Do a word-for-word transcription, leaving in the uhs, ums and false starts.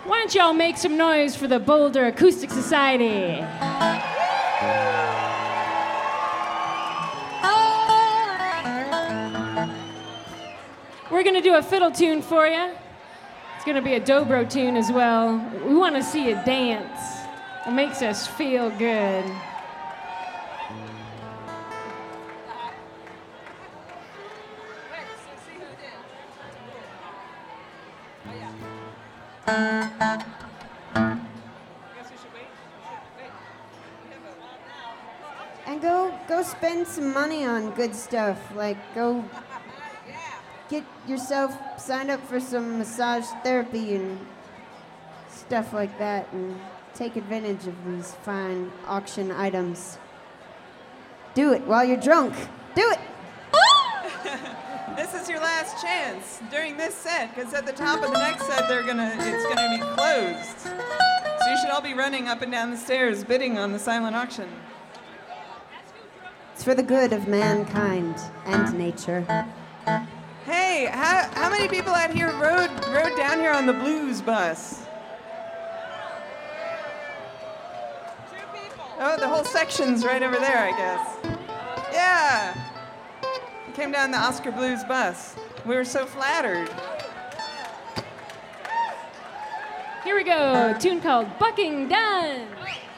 Why don't y'all make some noise for the Boulder Acoustic Society? We're gonna do a fiddle tune for you. It's gonna be a dobro tune as well. We wanna see you dance. It makes us feel good. And go go spend some money on good stuff. Like go get yourself signed up for some massage therapy and stuff like that, and take advantage of these fine auction items. Do it while you're drunk. Do it. This is your last chance during this set, because at the top of the next set, they're gonna it's gonna be closed. So you should all be running up and down the stairs, bidding on the silent auction. It's for the good of mankind and nature. Hey, how how many people out here rode rode down here on the blues bus? Two people. Oh, the whole section's right over there, I guess. Yeah. Came down the Oscar Blues bus. We were so flattered. Here we go, a tune called Bucking Done.